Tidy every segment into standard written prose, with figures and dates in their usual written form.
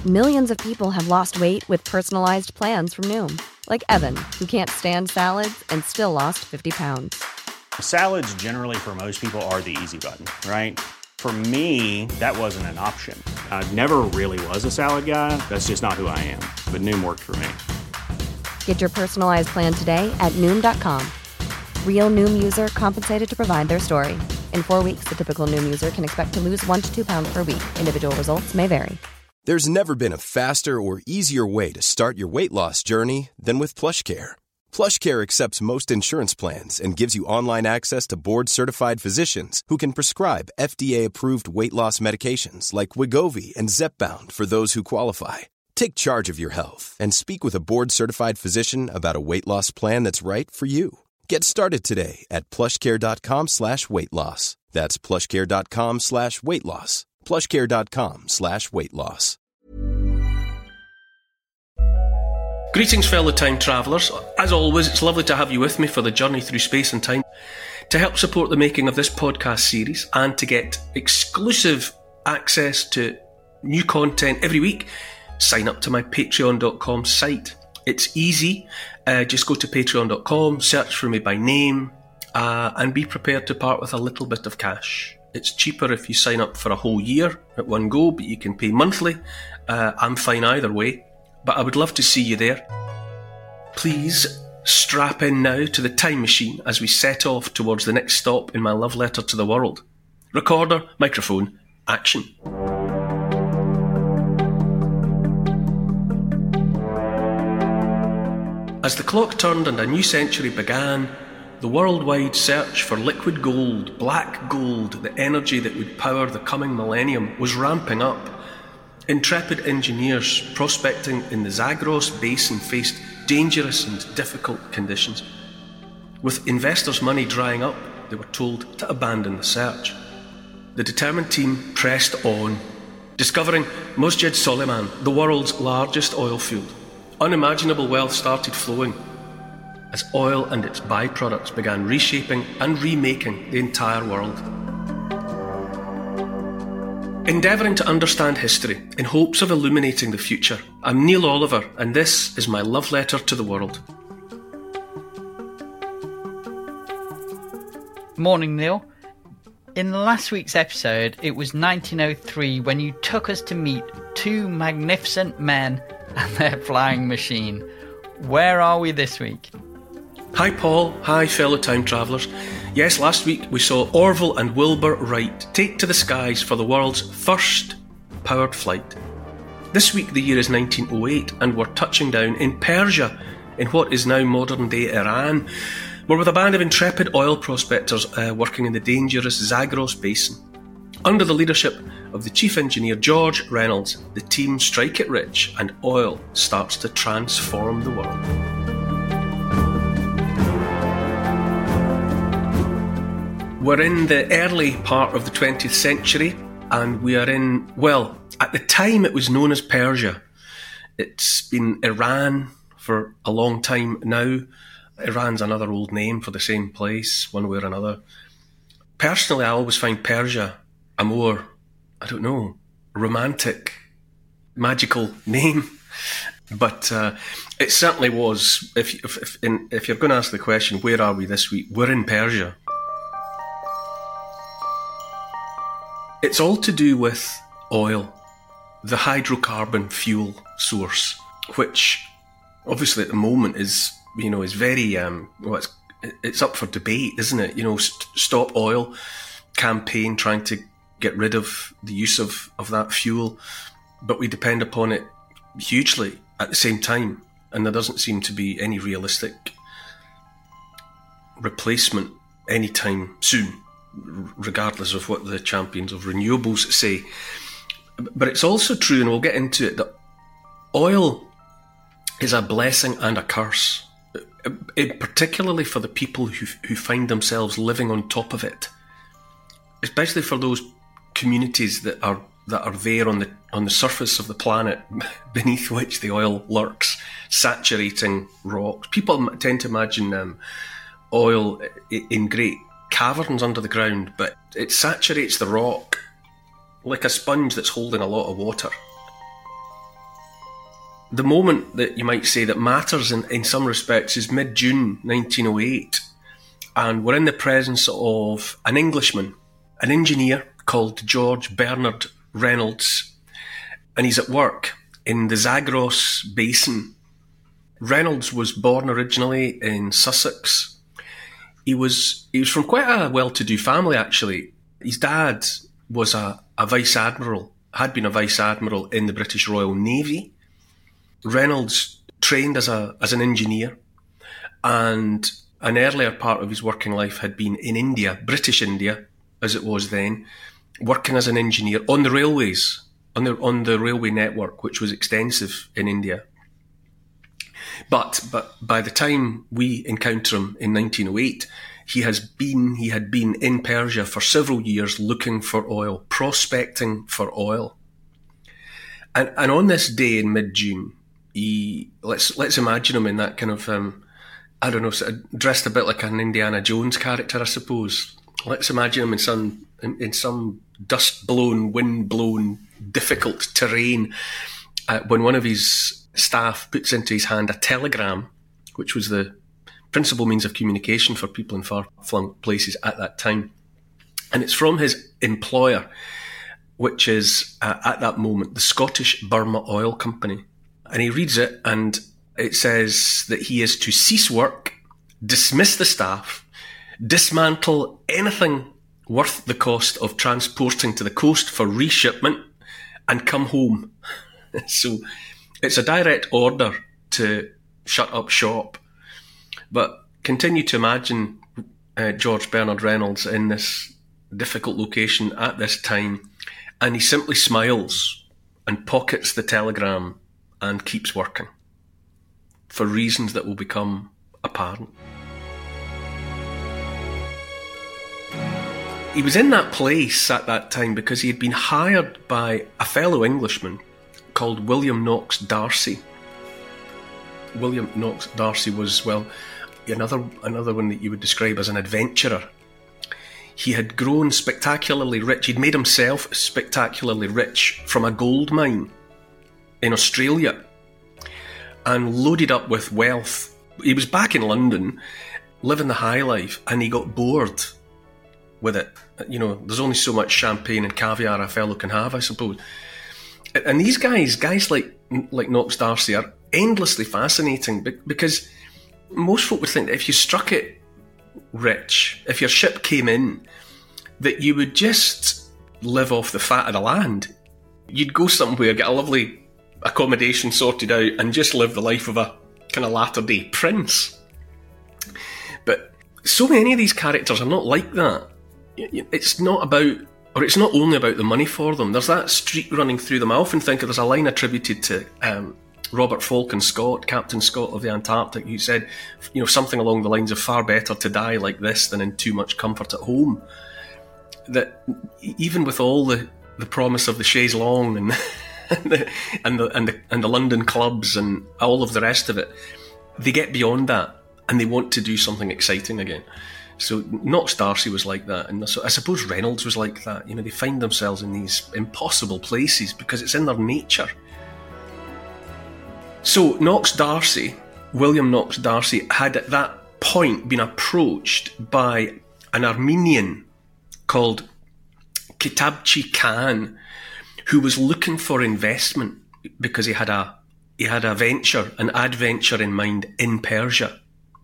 Millions of people have lost weight with personalized plans from Noom. Like Evan, who can't stand salads and still lost 50 pounds. Salads generally for most people are the easy button, right? For me, that wasn't an option. I never really was a salad guy. That's just not who I am. But Noom worked for me. Get your personalized plan today at Noom.com. Real Noom user compensated to provide their story. In 4 weeks, the typical Noom user can expect to lose 1 to 2 pounds per week. Individual results may vary. There's never been a faster or easier way to start your weight loss journey than with PlushCare. PlushCare accepts most insurance plans and gives you online access to board-certified physicians who can prescribe FDA-approved weight loss medications like Wegovy and Zepbound for those who qualify. Take charge of your health and speak with a board-certified physician about a weight loss plan that's right for you. Get started today at plushcare.com/weight loss. That's plushcare.com/weight loss. plushcare.com/weight loss. Greetings, fellow time travellers. As always, it's lovely to have you with me for the journey through space and time. To help support the making of this podcast series and to get exclusive access to new content every week, sign up to my patreon.com site. It's easy. Just go to patreon.com, search for me by name, and be prepared to part with a little bit of cash. It's cheaper if you sign up for a whole year at one go, but you can pay monthly. I'm fine either way, but I would love to see you there. Please strap in now to the time machine as we set off towards the next stop in my love letter to the world. Recorder, microphone, action. As the clock turned and a new century began, the worldwide search for liquid gold, black gold, the energy that would power the coming millennium, was ramping up. Intrepid engineers prospecting in the Zagros Basin faced dangerous and difficult conditions. With investors' money drying up, they were told to abandon the search. The determined team pressed on, discovering Musjid Soliman, the world's largest oil field. Unimaginable wealth started flowing as oil and its byproducts began reshaping and remaking the entire world. Endeavouring to understand history in hopes of illuminating the future, I'm Neil Oliver, and this is my love letter to the world. Morning, Neil. In last week's episode, it was 1903 when you took us to meet two magnificent men and their flying machine. Where are we this week? Hi Paul, hi fellow time travellers. Yes, last week we saw Orville and Wilbur Wright take to the skies for the world's first powered flight. This week the year is 1908 and we're touching down in Persia, in what is now modern day Iran. We're with a band of intrepid oil prospectors working in the dangerous Zagros Basin. Under the leadership of the chief engineer George Reynolds, the team strike it rich and oil starts to transform the world. We're in the early part of the 20th century and we are in, well, at the time it was known as Persia. It's been Iran for a long time now. Iran's another old name for the same place, one way or another. Personally, I always find Persia a more, I don't know, romantic, magical name. But it certainly was. If you're going to ask the question, where are we this week? We're in Persia. It's all to do with oil, the hydrocarbon fuel source, which obviously at the moment is very, it's up for debate, isn't it? Stop Oil campaign trying to get rid of the use of that fuel, but we depend upon it hugely at the same time, and there doesn't seem to be any realistic replacement anytime soon, regardless of what the champions of renewables say. But it's also true, and we'll get into it, that oil is a blessing and a curse, particularly for the people who find themselves living on top of it, especially for those communities that are there on the surface of the planet beneath which the oil lurks, saturating rocks. People tend to imagine oil in great caverns under the ground, but it saturates the rock like a sponge that's holding a lot of water. the moment that you might say that matters in some respects is mid-June 1908, and we're in the presence of an Englishman, an engineer called George Bernard Reynolds, and he's at work in the Zagros Basin. Reynolds was born originally in Sussex. He was from quite a well-to-do family, actually. His dad was a vice admiral, had been a vice admiral in the British Royal Navy. Reynolds trained as an engineer, and an earlier part of his working life had been in India, British India, as it was then, working as an engineer on the railways, on the railway network, which was extensive in India. But by the time we encounter him in 1908, he had been in Persia for several years looking for oil, prospecting for oil. And on this day in mid-June, let's imagine him in that kind of, I don't know, sort of dressed a bit like an Indiana Jones character, I suppose. Let's imagine him in some dust-blown, wind-blown, difficult terrain when one of his staff puts into his hand a telegram, which was the principal means of communication for people in far-flung places at that time. And it's from his employer, which is, at that moment, the Scottish Burma Oil Company. And he reads it, and it says that he is to cease work, dismiss the staff, dismantle anything worth the cost of transporting to the coast for reshipment, and come home. So it's a direct order to shut up shop. But continue to imagine George Bernard Reynolds in this difficult location at this time, and he simply smiles and pockets the telegram and keeps working for reasons that will become apparent. He was in that place at that time because he had been hired by a fellow Englishman called William Knox Darcy. William Knox Darcy was, well, another one that you would describe as an adventurer. He had grown spectacularly rich. He'd made himself spectacularly rich from a gold mine in Australia and loaded up with wealth. He was back in London, living the high life, and he got bored with it. You know, there's only so much champagne and caviar a fellow can have, I suppose. And these guys like Knox Darcy are endlessly fascinating because most folk would think that if you struck it rich, if your ship came in, that you would just live off the fat of the land. You'd go somewhere, get a lovely accommodation sorted out, and just live the life of a kind of latter-day prince. But so many of these characters are not like that. It's not only about the money for them. There's that streak running through them. I often think there's a line attributed to Robert Falcon Scott, Captain Scott of the Antarctic, who said, something along the lines of "far better to die like this than in too much comfort at home." That even with all the promise of the chaise longue and the London clubs and all of the rest of it, they get beyond that and they want to do something exciting again. So Knox Darcy was like that, and so I suppose Reynolds was like that. They find themselves in these impossible places because it's in their nature. So William Knox Darcy, had at that point been approached by an Armenian called Kitabchi Khan, who was looking for investment because he had an adventure in mind in Persia.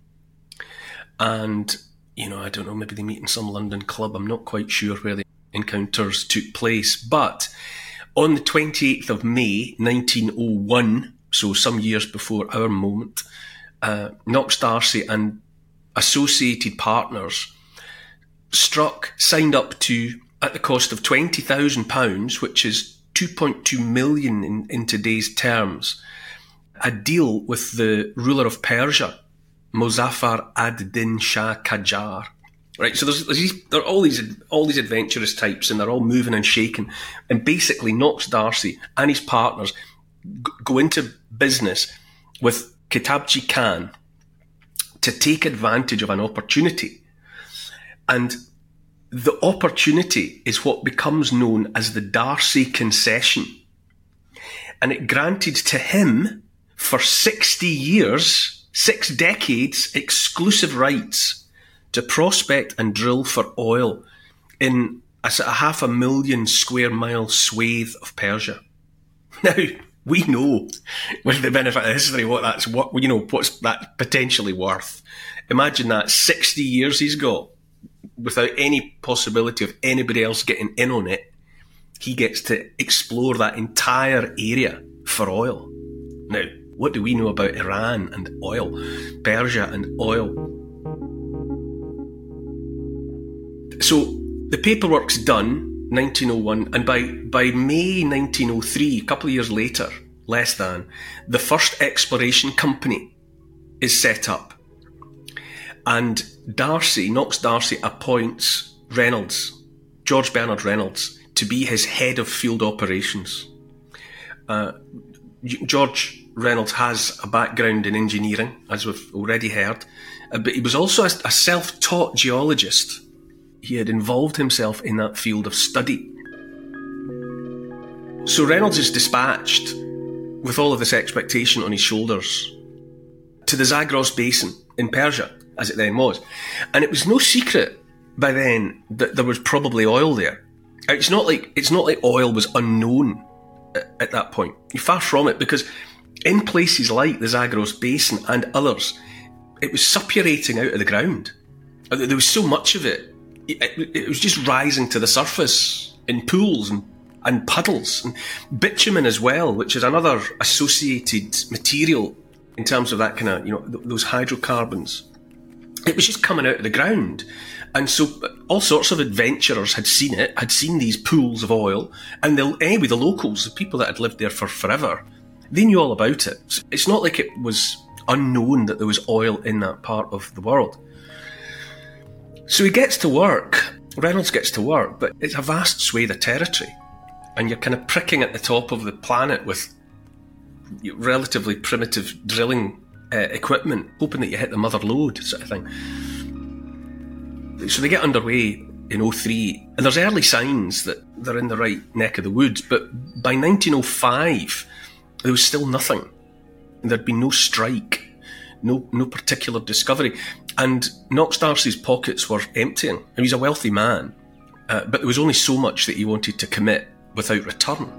And I don't know, maybe they meet in some London club. I'm not quite sure where the encounters took place. But on the 28th of May, 1901, so some years before our moment, Knox Darcy and associated partners signed up to, at the cost of £20,000, which is 2.2 million in today's terms, a deal with the ruler of Persia, Muzaffar ad-Din Shah Qajar. Right, so there are all these adventurous types, and they're all moving and shaking. And basically, Knox Darcy and his partners go into business with Kitabchi Khan to take advantage of an opportunity. And the opportunity is what becomes known as the Darcy Concession. And it granted to him for 60 years, 6 decades, exclusive rights to prospect and drill for oil in a sort of 500,000 square mile swathe of Persia. Now, we know, with the benefit of history, what's that potentially worth. Imagine that 60 years he's got without any possibility of anybody else getting in on it. He gets to explore that entire area for oil. Now, what do we know about Iran and oil, Persia and oil? So the paperwork's done, 1901, and by May 1903, a couple of years later, less than, the first exploration company is set up. And Knox Darcy appoints Reynolds, George Bernard Reynolds, to be his head of field operations. George Reynolds has a background in engineering, as we've already heard, but he was also a self-taught geologist. He had involved himself in that field of study. So Reynolds is dispatched with all of this expectation on his shoulders to the Zagros Basin in Persia, as it then was. And it was no secret by then that there was probably oil there. It's not like oil was unknown at that point. Far from it, because in places like the Zagros Basin and others, it was suppurating out of the ground. There was so much of it. It was just rising to the surface in pools and puddles. And bitumen as well, which is another associated material in terms of that kind of, those hydrocarbons. It was just coming out of the ground. And so all sorts of adventurers had seen it, had seen these pools of oil. And the locals, the people that had lived there for forever, they knew all about it. So it's not like it was unknown that there was oil in that part of the world. So he gets to work, Reynolds gets to work, but it's a vast swathe of territory. And you're kind of pricking at the top of the planet with relatively primitive drilling equipment, hoping that you hit the mother lode, sort of thing. So they get underway in 2003, and there's early signs that they're in the right neck of the woods, but by 1905, there was still nothing. There'd been no strike, no particular discovery. And Knox Darcy's pockets were emptying. And he's a wealthy man, but there was only so much that he wanted to commit without return.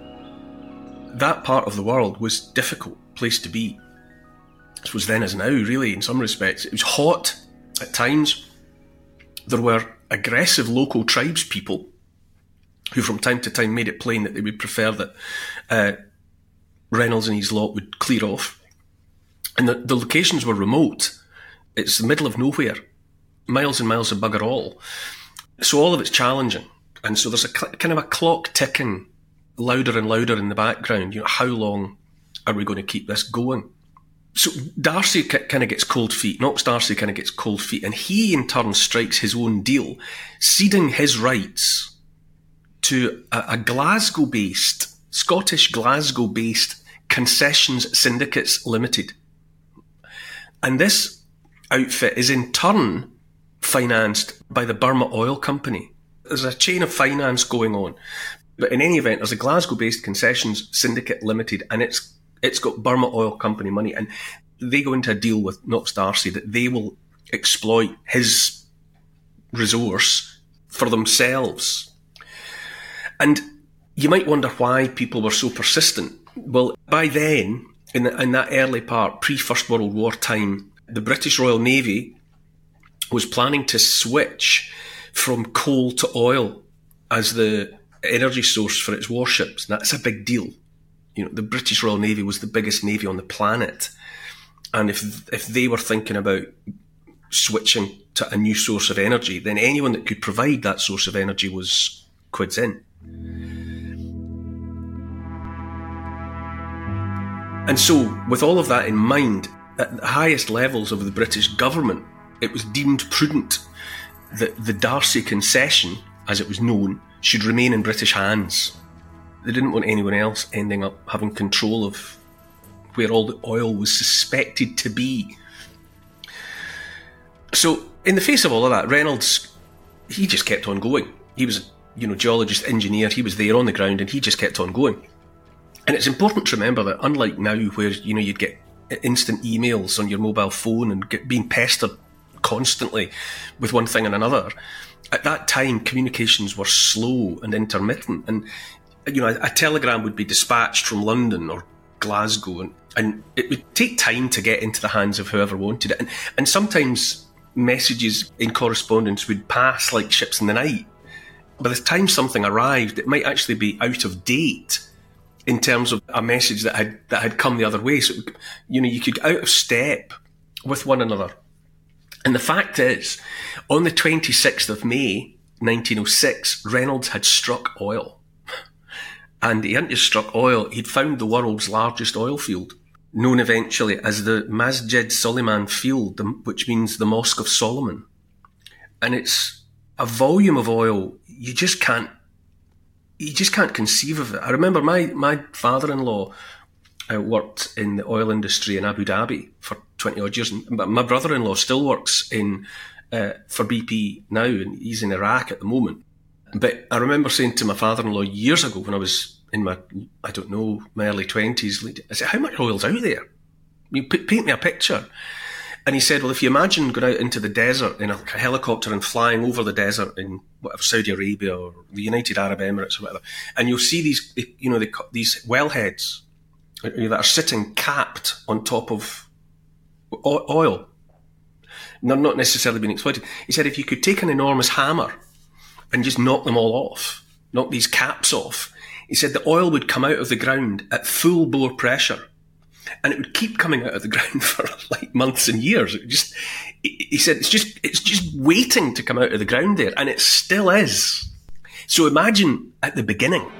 That part of the world was a difficult place to be. This was then as now, really, in some respects. It was hot at times. There were aggressive local tribes people who from time to time made it plain that they would prefer that Reynolds and his lot would clear off. And the locations were remote. It's the middle of nowhere, miles and miles of bugger all. So all of it's challenging. And so there's a kind of a clock ticking louder and louder in the background. How long are we going to keep this going? So Darcy kind of gets cold feet. Knox Darcy kind of gets cold feet. And he in turn strikes his own deal, ceding his rights to a Scottish Glasgow-based Concessions Syndicates Limited. And this outfit is in turn financed by the Burma Oil Company. There's a chain of finance going on. But in any event, there's a Glasgow-based Concessions Syndicate Limited, and it's got Burma Oil Company money, and they go into a deal with Knox Darcy that they will exploit his resource for themselves. And you might wonder why people were so persistent. Well, by then, in that early part, pre-First World War time, the British Royal Navy was planning to switch from coal to oil as the energy source for its warships. And that's a big deal. The British Royal Navy was the biggest navy on the planet. And if they were thinking about switching to a new source of energy, then anyone that could provide that source of energy was quids in. And so, with all of that in mind, at the highest levels of the British government, it was deemed prudent that the Darcy concession, as it was known, should remain in British hands. They didn't want anyone else ending up having control of where all the oil was suspected to be. So, in the face of all of that, Reynolds, he just kept on going. He was, geologist, engineer, he was there on the ground, and he just kept on going. And it's important to remember that unlike now where, you'd get instant emails on your mobile phone and being pestered constantly with one thing and another, at that time communications were slow and intermittent. And, a telegram would be dispatched from London or Glasgow, and it would take time to get into the hands of whoever wanted it. And sometimes messages in correspondence would pass like ships in the night. By the time something arrived, it might actually be out of date in terms of a message that had come the other way. So, you could get out of step with one another. And the fact is, on the 26th of May, 1906, Reynolds had struck oil. And he hadn't just struck oil, he'd found the world's largest oil field, known eventually as the Masjid Soliman Field, which means the Mosque of Solomon. And it's a volume of oil you just can't conceive of it. I remember my father-in-law worked in the oil industry in Abu Dhabi for 20 odd years. But my brother-in-law still works for BP now, and he's in Iraq at the moment. But I remember saying to my father-in-law years ago when I was in my early 20s, I said, how much oil's out there? Paint me a picture. And he said, well, if you imagine going out into the desert in a helicopter and flying over the desert in whatever, Saudi Arabia or the United Arab Emirates or whatever, and you'll see these, these wellheads that are sitting capped on top of oil. They're not necessarily being exploited. He said, if you could take an enormous hammer and just knock them all off, knock these caps off, he said the oil would come out of the ground at full bore pressure. And it would keep coming out of the ground for like months and years. He said, it's just waiting to come out of the ground there. And it still is. So imagine at the beginning.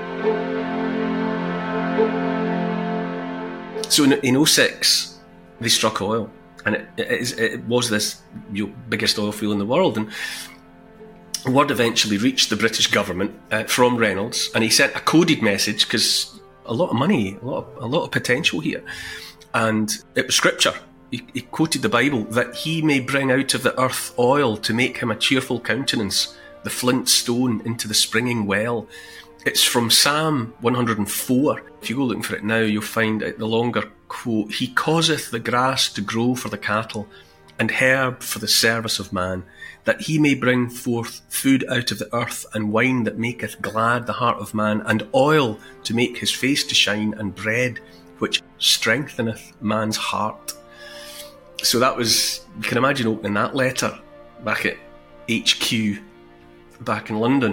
So in 2006, they struck oil. And it was this biggest oil field in the world. And word eventually reached the British government from Reynolds, and he sent a coded message because a lot of money, a lot of potential here, and it was scripture. He quoted the Bible that he may bring out of the earth oil to make him a cheerful countenance, the flint stone into the springing well. It's from Psalm 104. If you go looking for it now, you'll find the longer quote. He causeth the grass to grow for the cattle, and herb for the service of man, that he may bring forth food out of the earth, and wine that maketh glad the heart of man, and oil to make his face to shine, and bread which strengtheneth man's heart. So that was, you can imagine opening that letter back at HQ, back in London.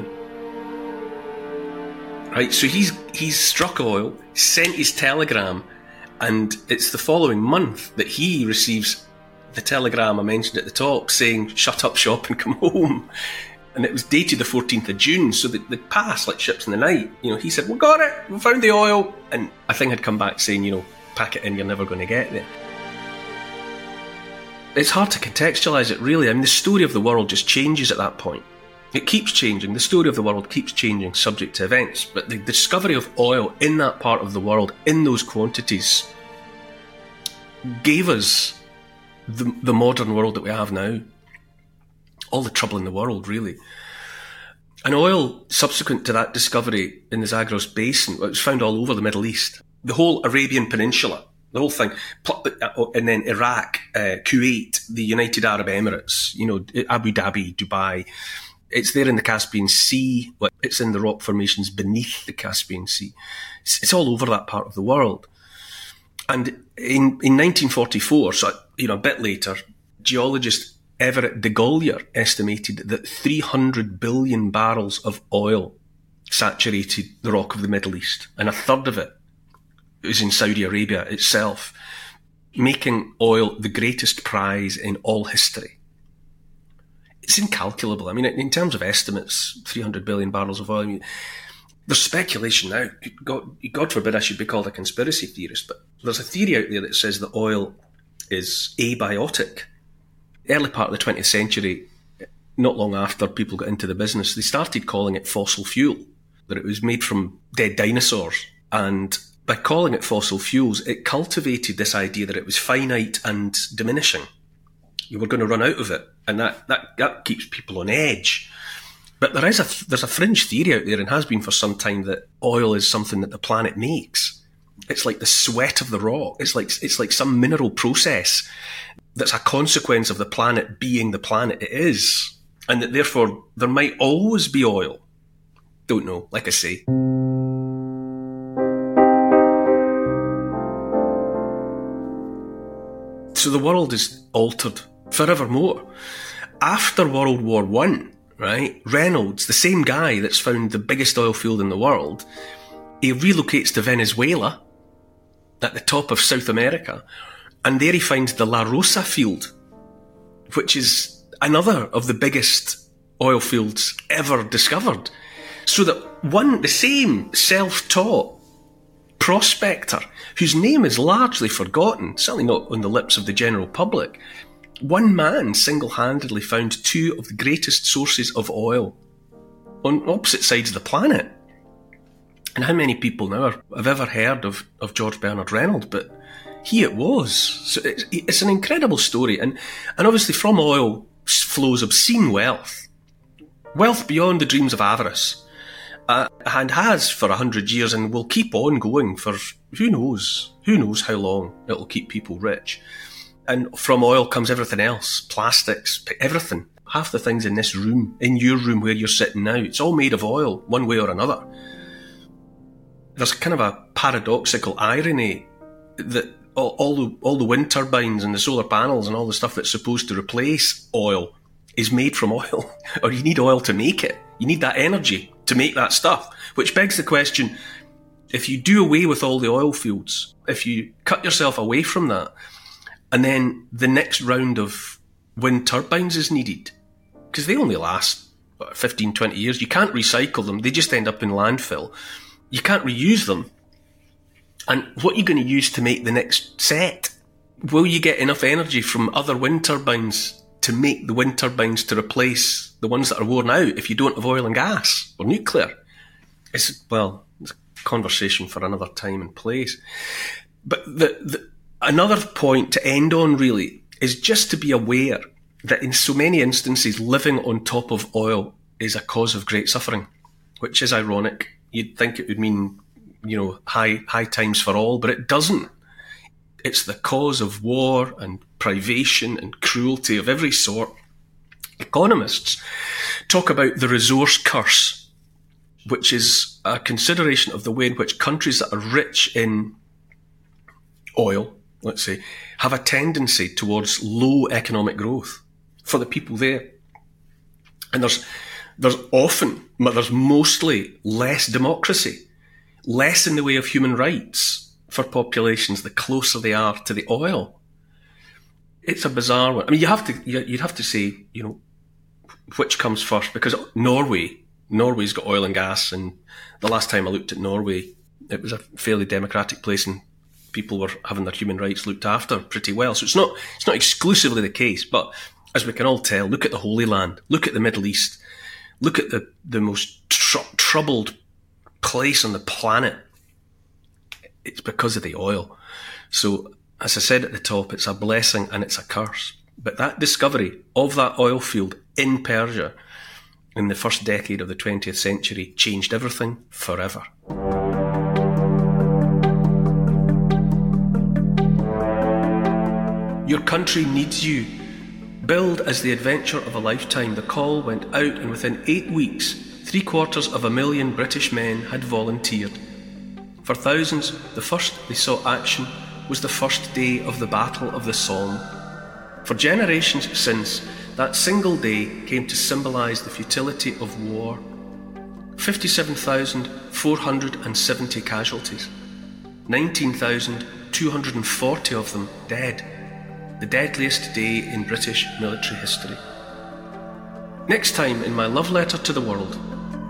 Right, so he's struck oil, sent his telegram, and it's the following month that he receives the telegram I mentioned at the top saying, shut up shop and come home. And it was dated the 14th of June, so they passed like ships in the night. He said, we got it, we found the oil. And a thing had come back saying, pack it in, you're never going to get there. It's hard to contextualise it, really. I mean, the story of the world just changes at that point. It keeps changing. The story of the world keeps changing subject to events. But the discovery of oil in that part of the world, in those quantities, gave us the modern world that we have now. All the trouble in the world, really. And oil, subsequent to that discovery in the Zagros Basin, it was found all over the Middle East. The whole Arabian Peninsula, the whole thing, and then Iraq, Kuwait, the United Arab Emirates, Abu Dhabi, Dubai. It's there in the Caspian Sea. It's in the rock formations beneath the Caspian Sea. It's all over that part of the world. And in 1944, so a bit later, geologist Everett de Golyer estimated that 300 billion barrels of oil saturated the rock of the Middle East, and a third of it was in Saudi Arabia itself, making oil the greatest prize in all history. It's incalculable. I mean, in terms of estimates, 300 billion barrels of oil. I mean, there's speculation now. God forbid I should be called a conspiracy theorist, but there's a theory out there that says that oil is abiotic. Early part of the 20th century, not long after people got into the business, they started calling it fossil fuel, that it was made from dead dinosaurs. And by calling it fossil fuels, it cultivated this idea that it was finite and diminishing. You were going to run out of it, and that keeps people on edge. But there's a fringe theory out there, and has been for some time, that oil is something that the planet makes. It's like the sweat of the rock. It's like some mineral process that's a consequence of the planet being the planet it is, and that therefore there might always be oil. Don't know, like I say. So the world is altered forevermore. After World War I, right, Reynolds, the same guy that's found the biggest oil field in the world, he relocates to Venezuela at the top of South America, and there he finds the La Rosa field, which is another of the biggest oil fields ever discovered. So that the same self-taught prospector, whose name is largely forgotten, certainly not on the lips of the general public, one man single-handedly found two of the greatest sources of oil on opposite sides of the planet. And how many people now have ever heard of George Bernard Reynolds? But he it was. So it's an incredible story. And obviously from oil flows obscene wealth. Wealth beyond the dreams of avarice. And has for 100 years, and will keep on going for who knows how long it'll keep people rich. And from oil comes everything else, plastics, everything. Half the things in this room, in your room where you're sitting now, it's all made of oil, one way or another. There's kind of a paradoxical irony that all the wind turbines and the solar panels and all the stuff that's supposed to replace oil is made from oil, or you need oil to make it. You need that energy to make that stuff, which begs the question, if you do away with all the oil fields, if you cut yourself away from that, and then the next round of wind turbines is needed, because they only last 15, 20 years. You can't recycle them. They just end up in landfill. You can't reuse them. And what are you going to use to make the next set? Will you get enough energy from other wind turbines to make the wind turbines to replace the ones that are worn out if you don't have oil and gas or nuclear? It's a conversation for another time and place. But another point to end on, really, is just to be aware that in so many instances, living on top of oil is a cause of great suffering, which is ironic. You'd think it would mean, high times for all, but it doesn't. It's the cause of war and privation and cruelty of every sort. Economists talk about the resource curse, which is a consideration of the way in which countries that are rich in oil, let's say, have a tendency towards low economic growth for the people there. And there's mostly less democracy, less in the way of human rights for populations the closer they are to the oil. It's a bizarre one. I mean, you'd have to say, which comes first, because Norway's got oil and gas, and the last time I looked at Norway, it was a fairly democratic place, and people were having their human rights looked after pretty well. So it's not exclusively the case, but as we can all tell, look at the Holy Land, look at the Middle East, look at the most troubled place on the planet. It's because of the oil. So, as I said at the top, it's a blessing and it's a curse. But that discovery of that oil field in Persia in the first decade of the 20th century changed everything forever. Your country needs you. Billed as the adventure of a lifetime, the call went out, and within 8 weeks, 750,000 British men had volunteered. For thousands, the first they saw action was the first day of the Battle of the Somme. For generations since, that single day came to symbolise the futility of war. 57,470 casualties, 19,240 of them dead. The deadliest day in British military history. Next time in my love letter to the world.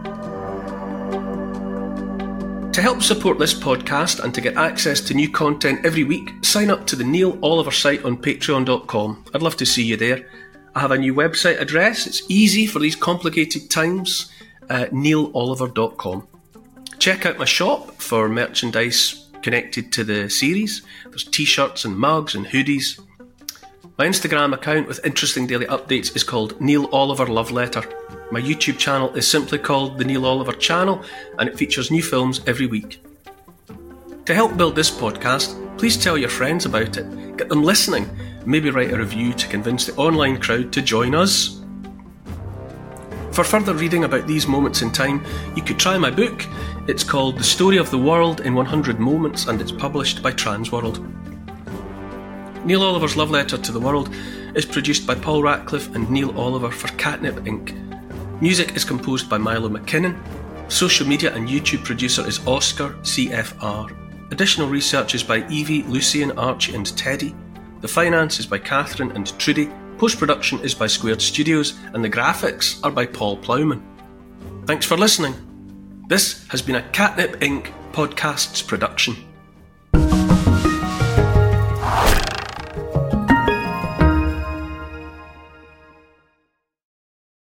To help support this podcast and to get access to new content every week, sign up to the Neil Oliver site on patreon.com. I'd love to see you there. I have a new website address. It's easy for these complicated times. neiloliver.com. Check out my shop for merchandise connected to the series. There's t-shirts and mugs and hoodies. My Instagram account with interesting daily updates is called Neil Oliver Love Letter. My YouTube channel is simply called The Neil Oliver Channel, and it features new films every week. To help build this podcast, please tell your friends about it, get them listening, maybe write a review to convince the online crowd to join us. For further reading about these moments in time, you could try my book. It's called The Story of the World in 100 Moments, and it's published by Transworld. Neil Oliver's Love Letter to the World is produced by Paul Ratcliffe and Neil Oliver for Catnip Inc. Music is composed by Milo McKinnon. Social media and YouTube producer is Oscar CFR. Additional research is by Evie, Lucian, Archie and Teddy. The finance is by Catherine and Trudy. Post-production is by Squared Studios, and the graphics are by Paul Plowman. Thanks for listening. This has been a Catnip Inc. Podcasts production.